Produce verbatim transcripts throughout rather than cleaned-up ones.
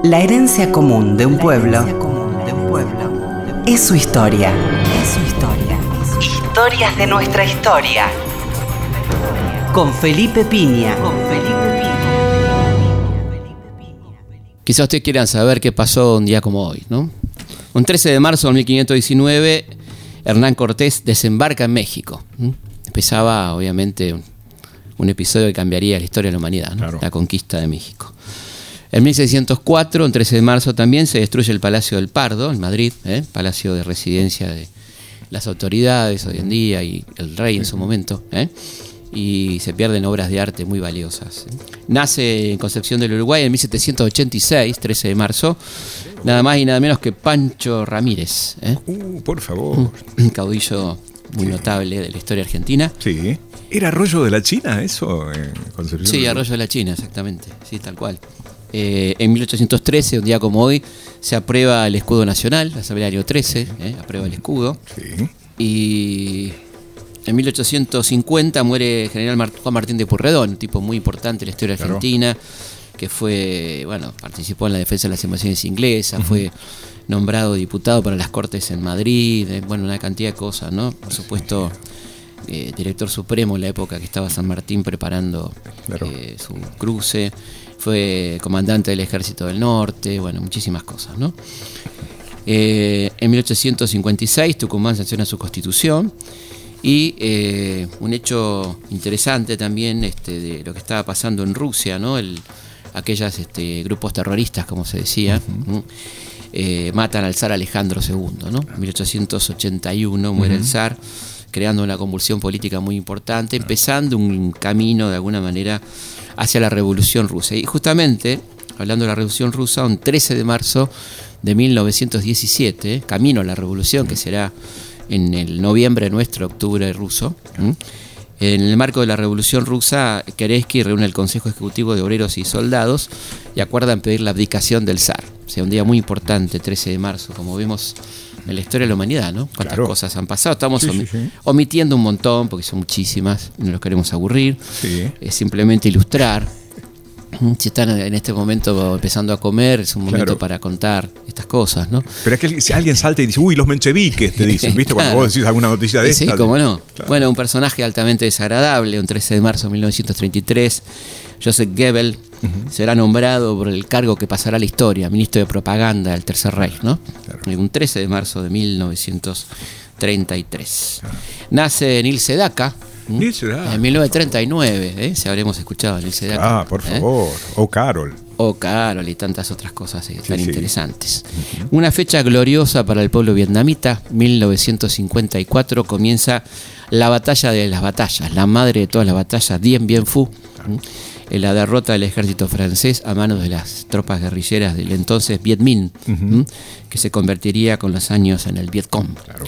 La herencia común de un pueblo es su historia. Es su historia. Historias de nuestra historia. Con Felipe Piña. Con Felipe Piña. Quizás ustedes quieran saber qué pasó un día como hoy, ¿no? Un trece de marzo de mil quinientos diecinueve, Hernán Cortés desembarca en México. Empezaba, obviamente, un, un episodio que cambiaría la historia de la humanidad, ¿no? Claro. La conquista de México. En mil seiscientos cuatro, un trece de marzo también, se destruye el Palacio del Pardo, en Madrid, ¿eh? Palacio de residencia de las autoridades hoy en día y el rey en su momento, ¿eh? Y se pierden obras de arte muy valiosas. Nace en Concepción del Uruguay en mil setecientos ochenta y seis, trece de marzo, nada más y nada menos que Pancho Ramírez, ¿eh? Uh, por favor. Un caudillo muy sí. notable de la historia argentina. Sí. ¿Era Arroyo de la China eso? En Concepción sí, Arroyo de la China, exactamente. Sí, tal cual. Eh, en mil ochocientos trece, un día como hoy, se aprueba el escudo nacional, la Asamblea del año trece, eh, aprueba el escudo. Sí. Y en mil ochocientos cincuenta muere el general Mar- Juan Martín de Pueyrredón, un tipo muy importante en la historia claro. argentina, que fue, bueno, participó en la defensa de las invasiones inglesas, uh-huh. fue nombrado diputado para las Cortes en Madrid, eh, bueno, una cantidad de cosas, ¿no? Por supuesto, eh, director supremo en la época que estaba San Martín preparando claro. eh, su cruce. Fue comandante del Ejército del Norte, bueno, muchísimas cosas, ¿no? Eh, en mil ochocientos cincuenta y seis Tucumán sanciona su constitución y eh, un hecho interesante también este, de lo que estaba pasando en Rusia, ¿no? El, aquellas este, grupos terroristas, como se decía, uh-huh. ¿no? eh, matan al zar Alejandro segundo, ¿no? En mil ochocientos ochenta y uno muere uh-huh. el zar, creando una convulsión política muy importante, empezando un camino de alguna manera hacia la Revolución Rusa. Y justamente, hablando de la Revolución Rusa, un trece de marzo de mil novecientos diecisiete, camino a la Revolución, que será en el noviembre nuestro, octubre ruso, ¿m? En el marco de la Revolución Rusa, Kerensky reúne el Consejo Ejecutivo de Obreros y Soldados y acuerdan pedir la abdicación del zar. O sea, un día muy importante, trece de marzo, como vemos en la historia de la humanidad, ¿no? Cuántas claro. cosas han pasado. Estamos sí, omi- sí, sí. omitiendo un montón, porque son muchísimas, no los queremos aburrir. Sí. Es simplemente ilustrar. Si están en este momento empezando a comer, es un momento claro. para contar estas cosas, ¿no? Pero es que si alguien salta y dice, uy, los mencheviques, te dicen, ¿viste? Cuando claro. vos decís alguna noticia de sí, esta. Sí, cómo no. Claro. Bueno, un personaje altamente desagradable, un trece de marzo de mil novecientos treinta y tres, Joseph Goebbels, uh-huh. será nombrado por el cargo que pasará a la historia, ministro de propaganda del Tercer Reich, ¿no? Claro. Un trece de marzo de mil novecientos treinta y tres. Claro. Nace Nils Sedaka. Nils Sedaka. En mil novecientos treinta y nueve, ¿eh? Si habremos escuchado a Nils Sedaka. Ah, por favor. ¿Eh? O Carol. O Carol y tantas otras cosas eh, tan sí, interesantes. Sí. Uh-huh. Una fecha gloriosa para el pueblo vietnamita. mil novecientos cincuenta y cuatro comienza la batalla de las batallas, la madre de todas las batallas, Dien Bien Phu. Claro. En la derrota del ejército francés a manos de las tropas guerrilleras del entonces Viet Minh, uh-huh. que se convertiría con los años en el Viet Cong. Claro.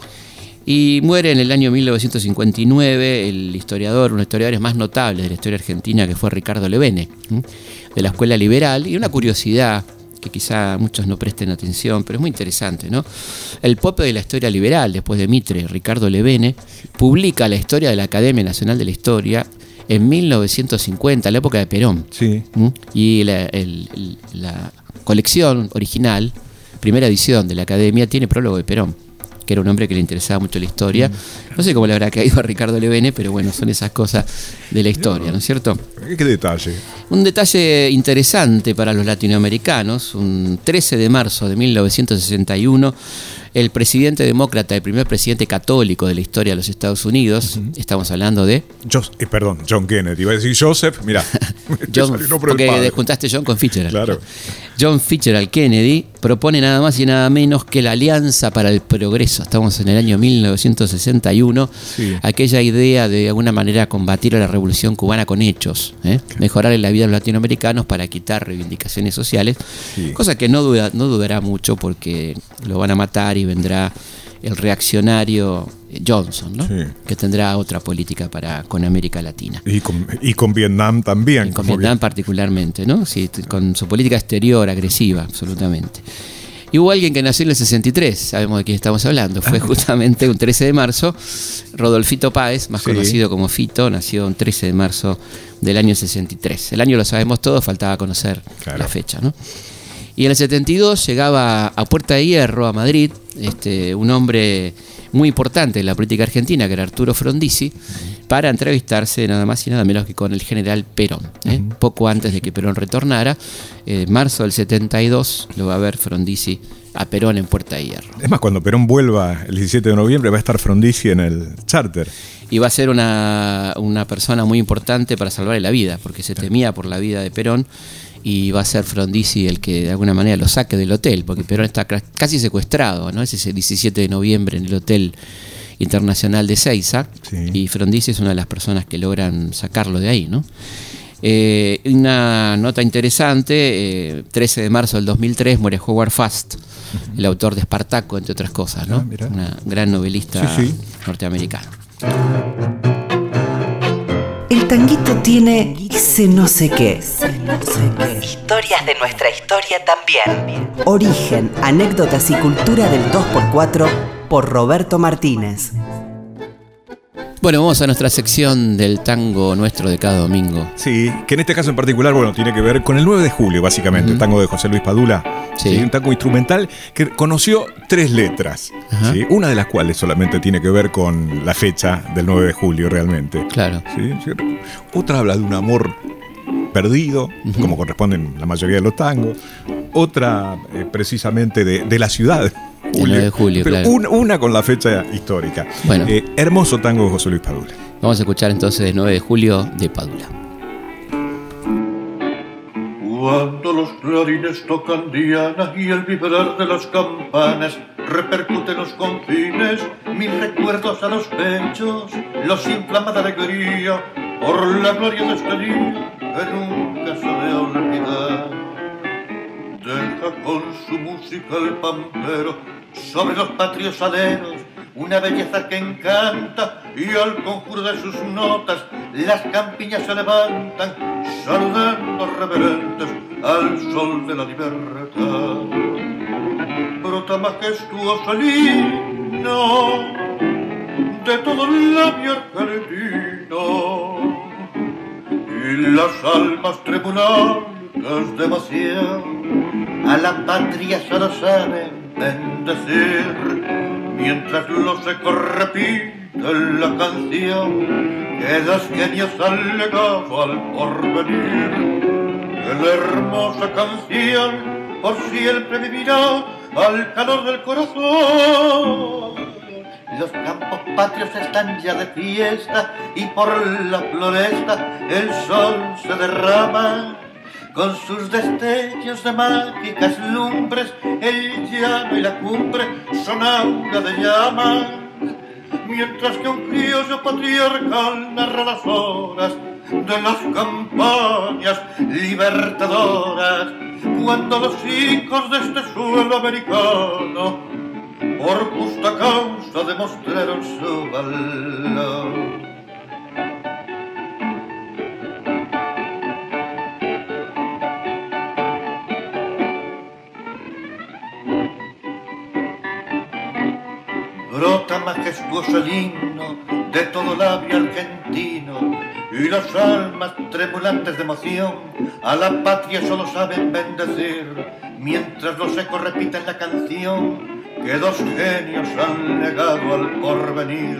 Y muere en el año mil novecientos cincuenta y nueve el historiador, uno de los historiadores más notables de la historia argentina, que fue Ricardo Levene, de la Escuela Liberal. Y una curiosidad que quizá muchos no presten atención, pero es muy interesante, ¿no? El pope de la historia liberal, después de Mitre, Ricardo Levene, publica la historia de la Academia Nacional de la Historia en mil novecientos cincuenta, la época de Perón. Sí. Y la, el, el, la colección original, primera edición de la Academia, tiene prólogo de Perón, que era un hombre que le interesaba mucho la historia. No sé cómo le habrá caído a Ricardo Levene, pero bueno, son esas cosas de la historia, ¿no es cierto? ¿Qué detalle? Un detalle interesante para los latinoamericanos, un trece de marzo de mil novecientos sesenta y uno, el presidente demócrata, el primer presidente católico de la historia de los Estados Unidos, uh-huh. estamos hablando de... Jos- eh, perdón, John Kennedy. Iba a decir Joseph, mira. John, porque juntaste John con Fitzgerald. Claro. John Fitzgerald Kennedy propone nada más y nada menos que la Alianza para el Progreso. Estamos en el año mil novecientos sesenta y uno. Sí. Aquella idea de, de alguna manera combatir a la Revolución Cubana con hechos, ¿eh? Claro. Mejorar la vida de los latinoamericanos para quitar reivindicaciones sociales, sí. cosa que no, duda, no dudará mucho porque lo van a matar y vendrá el reaccionario Johnson, ¿no? Sí. Que tendrá otra política para con América Latina. Y con, y con Vietnam también. Y con Vietnam bien. particularmente, ¿no? Sí, con su política exterior agresiva, absolutamente. Y hubo alguien que nació en el sesenta y tres, sabemos de quién estamos hablando, fue justamente un trece de marzo, Rodolfito Páez, más sí. conocido como Fito, nació un trece de marzo del año sesenta y tres. El año lo sabemos todos, faltaba conocer claro. la fecha, ¿no? Y en el setenta y dos llegaba a Puerta de Hierro, a Madrid, este, un hombre muy importante en la política argentina, que era Arturo Frondizi, para entrevistarse nada más y nada menos que con el general Perón. ¿eh? Uh-huh. Poco antes de que Perón retornara, en eh, marzo del setenta y dos, lo va a ver Frondizi a Perón en Puerta de Hierro. Es más, cuando Perón vuelva el diecisiete de noviembre va a estar Frondizi en el charter. Y va a ser una, una persona muy importante para salvarle la vida, porque se temía por la vida de Perón, y va a ser Frondizi el que de alguna manera lo saque del hotel, porque Perón está casi secuestrado, ¿no? Es ese diecisiete de noviembre en el Hotel Internacional de Ezeiza, sí. Y Frondizi es una de las personas que logran sacarlo de ahí, ¿no? Eh, una nota interesante, eh, trece de marzo del dos mil tres muere Howard Fast, uh-huh. el autor de Espartaco, entre otras cosas, ¿no? Ah, una gran novelista sí, sí. norteamericano. El tanguito tiene ese no sé qué. Historias de nuestra historia también. Origen, anécdotas y cultura del dos por cuatro por Roberto Martínez. Bueno, vamos a nuestra sección del tango nuestro de cada domingo. Sí, que en este caso en particular, bueno, tiene que ver con el nueve de julio, básicamente, uh-huh. el tango de José Luis Padula. Sí. Sí, un tango instrumental que conoció tres letras, uh-huh. ¿sí? Una de las cuales solamente tiene que ver con la fecha del nueve de julio, realmente. Claro. ¿Sí? ¿Sí? Otra habla de un amor perdido, uh-huh. como corresponden la mayoría de los tangos. Otra, eh, precisamente, de, de la ciudad. El nueve de julio, pero claro. una, una con la fecha histórica. Bueno. Eh, hermoso tango de José Luis Padula. Vamos a escuchar entonces el nueve de julio de Padula. Cuando los clarines tocan diana y el vibrar de las campanas repercute en los confines, mis recuerdos a los pechos los inflama de alegría por la gloria de este día que nunca se ha de olvidar. Deja con su música el pampero sobre los patrios aleros una belleza que encanta, y al conjuro de sus notas las campiñas se levantan saludando reverentes al sol de la libertad. Brota majestuoso el himno de todo el labio argentino, y las almas tremulantes de emoción a la patria solo saben bendecir, mientras los ecos repiten la canción que dos genios han legado al porvenir. Que la hermosa canción por siempre vivirá al calor del corazón. Los campos patrios están ya de fiesta y por la floresta el sol se derrama. Con sus destellos de mágicas lumbres, el llano y la cumbre son aura de llamas, mientras que un criollo patriarcal narra las horas de las campañas libertadoras, cuando los hijos de este suelo americano por justa causa demostraron su valor. Brota majestuoso el himno de todo labio argentino, y las almas tremulantes de emoción a la patria solo saben bendecir, mientras los ecos repiten la canción que dos genios han legado al porvenir.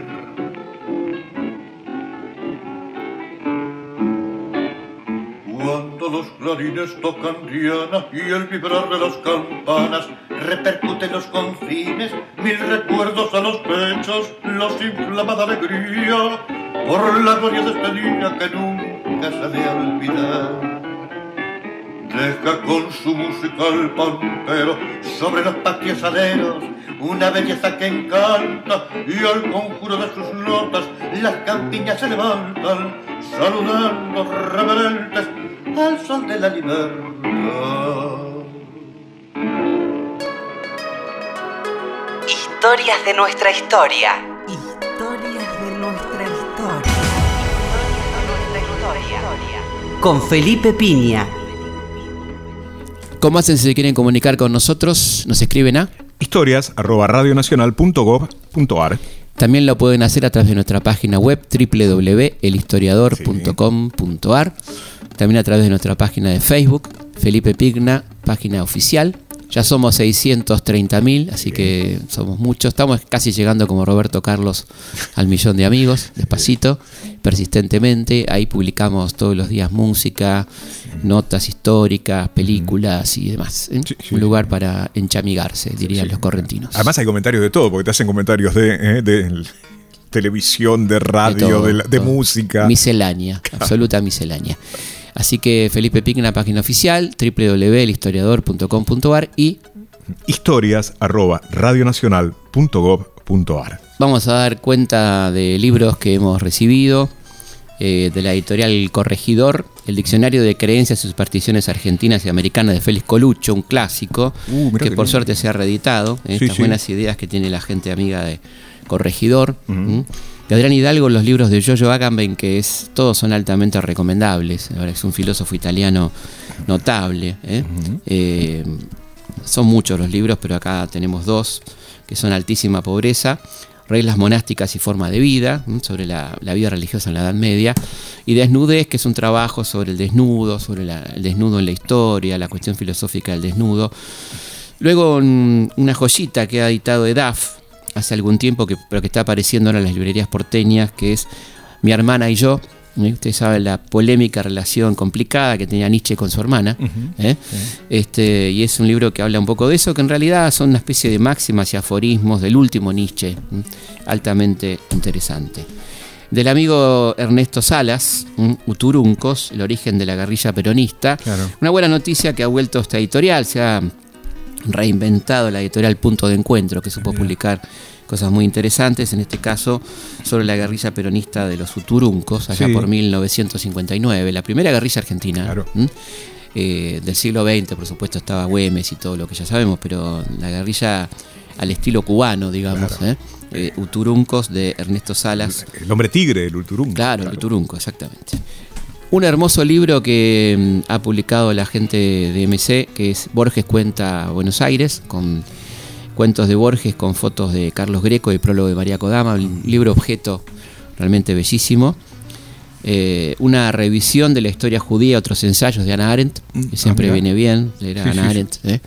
Cuando los clarines tocan diana y el vibrar de las campanas repercute en los confines, mil recuerdos a los pechos los inflama de alegría por la gloria de este día que nunca se ha de olvidar. Deja con su música el pampero sobre los patios aleros una belleza que encanta, y al conjuro de sus notas las campiñas se levantan saludando reverentes al sol de la libertad. Historias de nuestra historia. Historias de nuestra historia. Con Felipe Piña. ¿Cómo hacen si se quieren comunicar con nosotros? Nos escriben a historias arroba radionacional punto gob punto ar. También lo pueden hacer a través de nuestra página web doble u doble u doble u punto el historiador punto com punto ar. También a través de nuestra página de Facebook, Felipe Pigna página oficial. Ya somos seiscientos treinta mil, así que somos muchos. Estamos casi llegando, como Roberto Carlos, al millón de amigos, despacito, persistentemente. Ahí publicamos todos los días música, notas históricas, películas y demás. ¿eh? Sí, sí. Un lugar para enchamigarse, dirían sí. los correntinos. Además hay comentarios de todo, porque te hacen comentarios de... Eh, de... televisión, de radio, de, todo, de, de música. Miscelánea, absoluta miscelánea. Así que Felipe Pic en la página oficial, doble u doble u doble u punto el historiador punto com punto a r y historias arroba radionacional punto gob punto a r. Vamos a dar cuenta de libros que hemos recibido eh, de la editorial Corregidor, el Diccionario de Creencias y Supersticiones Argentinas y Americanas de Félix Colucho, un clásico uh, que, que por suerte se ha reeditado. Eh, sí, estas sí. buenas ideas que tiene la gente amiga de Corregidor. Uh-huh. ¿Mm? De Adrián Hidalgo, los libros de Giorgio Agamben, que es, todos son altamente recomendables. Ahora es un filósofo italiano notable. ¿eh? Uh-huh. Eh, son muchos los libros, pero acá tenemos dos que son Altísima Pobreza, Reglas Monásticas y Forma de Vida, ¿eh? sobre la, la vida religiosa en la Edad Media, y Desnudez, que es un trabajo sobre el desnudo, sobre la, el desnudo en la historia, la cuestión filosófica del desnudo. Luego un, una joyita que ha editado Edaf hace algún tiempo, que, pero que está apareciendo ahora en las librerías porteñas, que es Mi hermana y yo. ¿eh? Ustedes saben la polémica relación complicada que tenía Nietzsche con su hermana. Uh-huh. ¿eh? Sí. Este, y es un libro que habla un poco de eso, que en realidad son una especie de máximas y aforismos del último Nietzsche, ¿eh? altamente interesante. Del amigo Ernesto Salas, ¿eh? Uturuncos, el origen de la guerrilla peronista. Claro. Una buena noticia que ha vuelto esta editorial, se ha reinventado la editorial Punto de Encuentro, que supo publicar cosas muy interesantes, en este caso sobre la guerrilla peronista de los Uturuncos, allá sí. por mil novecientos cincuenta y nueve, la primera guerrilla argentina. Claro. ¿Mm? Eh, del siglo veinte, por supuesto, estaba Güemes y todo lo que ya sabemos, pero la guerrilla al estilo cubano, digamos, claro. ¿eh? Eh, Uturuncos de Ernesto Salas. El hombre tigre, el Uturunco. Claro, claro. el Uturunco, exactamente. Un hermoso libro que mm, ha publicado la gente de M C, que es Borges cuenta Buenos Aires, con cuentos de Borges con fotos de Carlos Greco y prólogo de María Kodama, un libro objeto realmente bellísimo. Eh, una revisión de la historia judía, otros ensayos de Hannah Arendt, que siempre ah, viene bien leer a sí, Hannah sí, Arendt. ¿eh?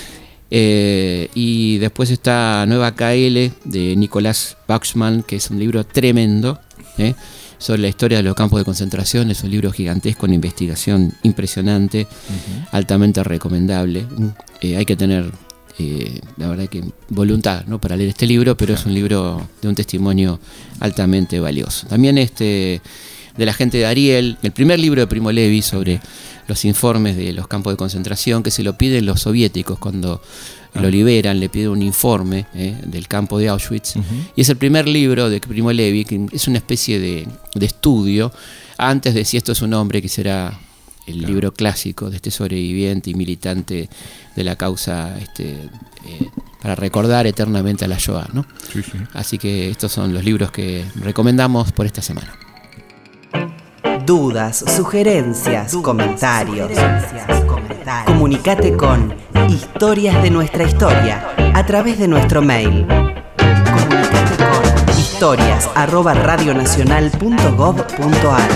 Eh, y después está Nueva K L de Nicolás Bachmann, que es un libro tremendo, ¿eh? sobre la historia de los campos de concentración. Es un libro gigantesco, una investigación impresionante, uh-huh. altamente recomendable. Eh, hay que tener, eh, la verdad que voluntad, ¿no? para leer este libro, pero es un libro de un testimonio altamente valioso. También este de la gente de Ariel, el primer libro de Primo Levi sobre los informes de los campos de concentración, que se lo piden los soviéticos cuando ah. lo liberan, le piden un informe eh, del campo de Auschwitz, uh-huh. y es el primer libro de Primo Levi, que es una especie de, de estudio antes de Si esto es un hombre, que será el claro. libro clásico de este sobreviviente y militante de la causa este, eh, para recordar eternamente a la Shoah, ¿no? Sí, sí. Así que estos son los libros que recomendamos por esta semana. Dudas, sugerencias, Dudas, comentarios. Sugerencias, comentarios. Comunicate con Historias de Nuestra Historia a través de nuestro mail. Comunicate con historias arroba radionacional punto gob punto a r.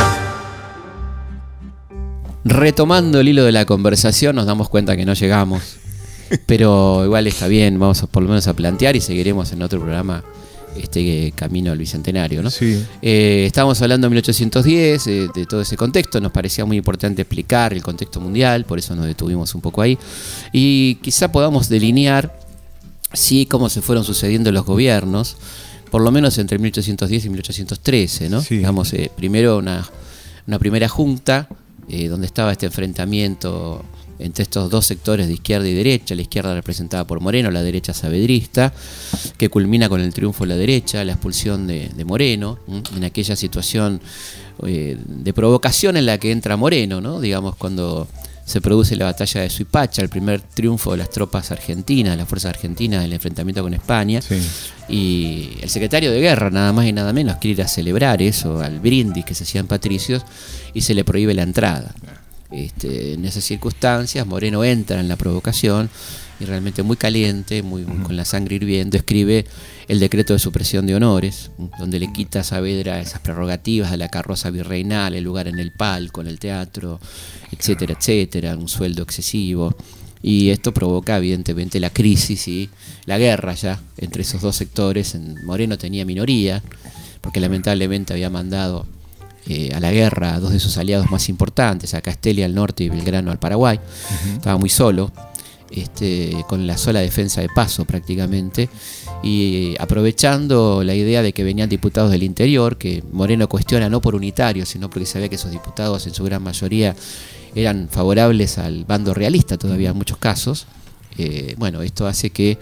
Retomando el hilo de la conversación, nos damos cuenta que no llegamos, pero igual está bien, vamos a, por lo menos a plantear y seguiremos en otro programa este camino al bicentenario, ¿no? Sí. Eh, estábamos hablando de mil ochocientos diez, eh, de todo ese contexto, nos parecía muy importante explicar el contexto mundial, por eso nos detuvimos un poco ahí, y quizá podamos delinear, sí, cómo se fueron sucediendo los gobiernos, por lo menos entre mil ochocientos diez y mil ochocientos trece, ¿no? Sí. Digamos, eh, primero una, una primera junta, eh, donde estaba este enfrentamiento entre estos dos sectores de izquierda y derecha, la izquierda representada por Moreno, la derecha saavedrista, que culmina con el triunfo de la derecha, la expulsión de, de Moreno, ¿sí? en aquella situación eh, de provocación en la que entra Moreno, ¿no? Digamos, cuando se produce la batalla de Suipacha, el primer triunfo de las tropas argentinas, de las fuerzas argentinas en el enfrentamiento con España, sí. y el secretario de guerra, nada más y nada menos, quiere ir a celebrar eso, al brindis que se hacían patricios, y se le prohíbe la entrada. Este, en esas circunstancias, Moreno entra en la provocación y realmente muy caliente, muy, muy con la sangre hirviendo, escribe el decreto de supresión de honores, donde le quita a Saavedra esas prerrogativas de la carroza virreinal, el lugar en el palco, en el teatro, etcétera, etcétera, un sueldo excesivo. Y esto provoca evidentemente la crisis y la guerra ya entre esos dos sectores. Moreno tenía minoría, porque lamentablemente había mandado eh, a la guerra a dos de sus aliados más importantes, a Castelli al norte y Belgrano al Paraguay. Uh-huh. Estaba muy solo. Este, con la sola defensa de Paso prácticamente, y aprovechando la idea de que venían diputados del interior, que Moreno cuestiona no por unitarios, sino porque sabía que esos diputados en su gran mayoría eran favorables al bando realista todavía en muchos casos. Eh, bueno, esto hace que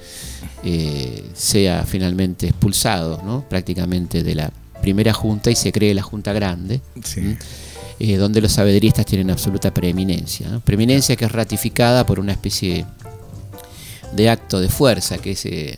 eh, sea finalmente expulsado, ¿no?, prácticamente de la primera junta, y se cree la Junta Grande. Sí. ¿Mm? Eh, donde los saavedristas tienen absoluta preeminencia, ¿no? Preeminencia que es ratificada por una especie de acto de fuerza, que es eh,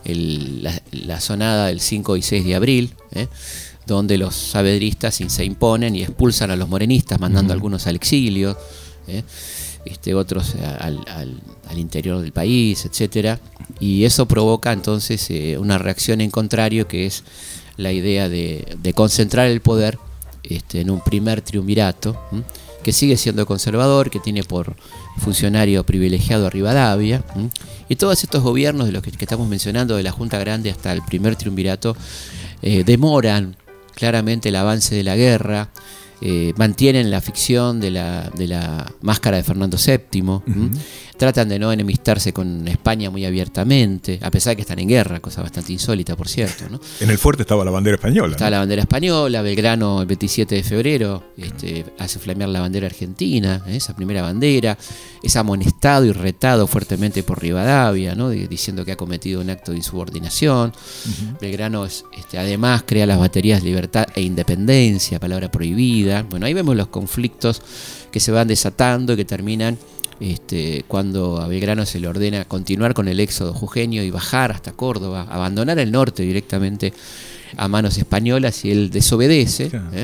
el, la, la sonada del cinco y seis de abril, ¿eh? donde los saavedristas se imponen y expulsan a los morenistas, mandando uh-huh. algunos al exilio, ¿eh? este, otros al, al, al interior del país, etcétera. Y eso provoca entonces eh, una reacción en contrario, que es la idea de, de concentrar el poder Este, en un primer triunvirato, ¿m? que sigue siendo conservador, que tiene por funcionario privilegiado a Rivadavia, ¿m? y todos estos gobiernos de los que, que estamos mencionando, de la Junta Grande hasta el primer triunvirato, eh, demoran claramente el avance de la guerra, eh, mantienen la ficción de la, de la máscara de Fernando séptimo, uh-huh. tratan de no enemistarse con España muy abiertamente, a pesar de que están en guerra, cosa bastante insólita, por cierto, ¿no? En el fuerte estaba la bandera española. Estaba ¿no? la bandera española. Belgrano el veintisiete de febrero este, hace flamear la bandera argentina, ¿eh? esa primera bandera. Es amonestado y retado fuertemente por Rivadavia, ¿no?, diciendo que ha cometido un acto de insubordinación. Uh-huh. Belgrano es, este, además crea las baterías Libertad e Independencia, palabra prohibida. Bueno, ahí vemos los conflictos que se van desatando y que terminan Este, cuando a Belgrano se le ordena continuar con el éxodo jujeño y bajar hasta Córdoba, abandonar el norte directamente a manos españolas, y él desobedece, claro. ¿eh?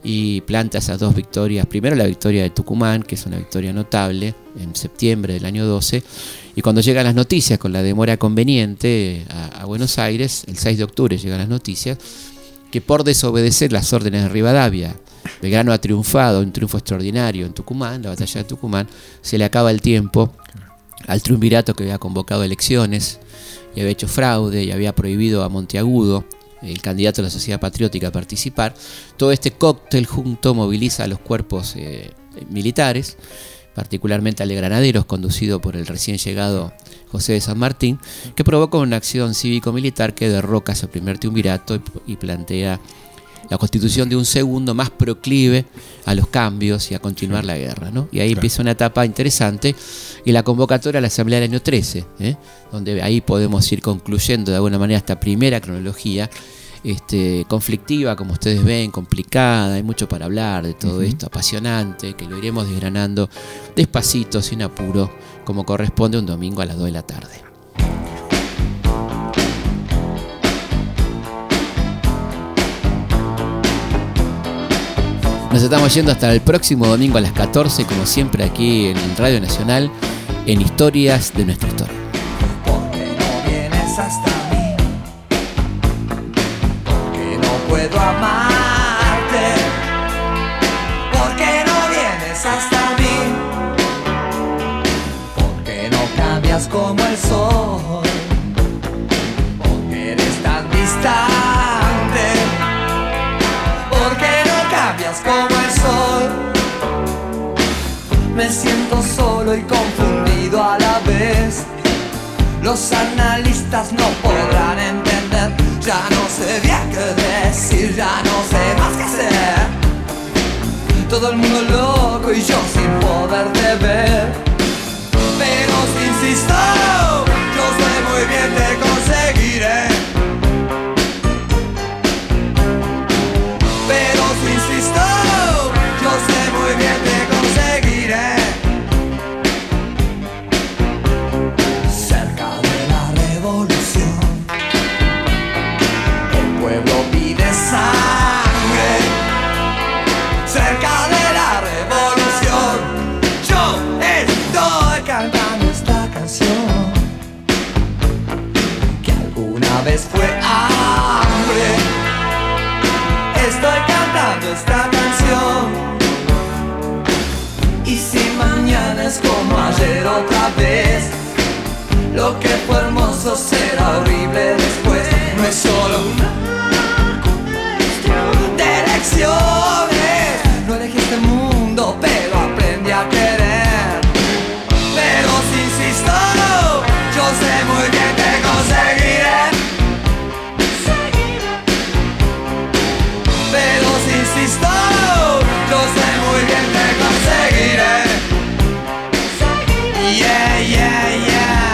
y planta esas dos victorias. Primero la victoria de Tucumán, que es una victoria notable, en septiembre del año doce, y cuando llegan las noticias con la demora conveniente a, a Buenos Aires, el seis de octubre llegan las noticias, que por desobedecer las órdenes de Rivadavia, Belgrano ha triunfado, un triunfo extraordinario en Tucumán, la batalla de Tucumán. Se le acaba el tiempo al triunvirato, que había convocado elecciones y había hecho fraude y había prohibido a Monteagudo, el candidato de la Sociedad Patriótica, a participar. Todo este cóctel junto moviliza a los cuerpos eh, militares, particularmente al de granaderos, conducido por el recién llegado José de San Martín, que provoca una acción cívico-militar que derroca ese primer triunvirato y, y plantea la constitución de un segundo más proclive a los cambios y a continuar la guerra, ¿no? Y ahí claro. empieza una etapa interesante, y la convocatoria a la Asamblea del año trece, ¿eh? donde ahí podemos ir concluyendo de alguna manera esta primera cronología, este, conflictiva, como ustedes ven, complicada, hay mucho para hablar de todo uh-huh. esto, apasionante, que lo iremos desgranando despacito, sin apuro, como corresponde un domingo a las dos de la tarde. Nos estamos yendo hasta el próximo domingo a las catorce, como siempre aquí en Radio Nacional, en Historias de Nuestra Historia. ¿Por qué no vienes hasta mí? ¿Por qué no puedo amarte? ¿Por qué no vienes hasta mí? ¿Por qué no cambias como el sol? ¿Por qué eres tan distante? Como el sol, me siento solo y confundido a la vez. Los analistas no podrán entender. Ya no sé bien qué decir, ya no sé más qué hacer. Todo el mundo loco y yo sin poderte ver. Pero si insisto, yo sé muy bien te conseguiré. Pero si insisto, yo sé muy bien te conseguiré. Cerca de la revolución, el pueblo pide sangre. Cerca de la revolución, Estoy cantando esta canción que alguna vez fue hambre. Estoy cantando esta canción. Y si mañana es como ayer otra vez, lo que fue hermoso será horrible después. No es solo una cuestión de elecciones. No elegí este mundo, pero aprendí a querer. Pero si insisto, yo sé muy bien que conseguiré. Pero si insisto, yo sé muy bien que conseguiré. Yeah, yeah, yeah.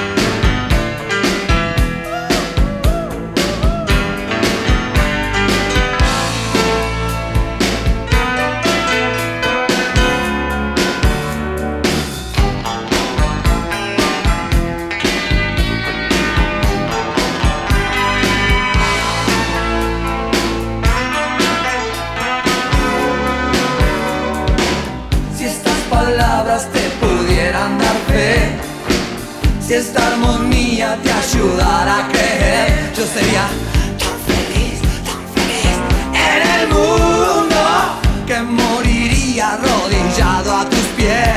Te pudieran dar fe, si esta armonía te ayudara a creer, yo sería tan feliz, tan feliz en el mundo que moriría arrodillado a tus pies.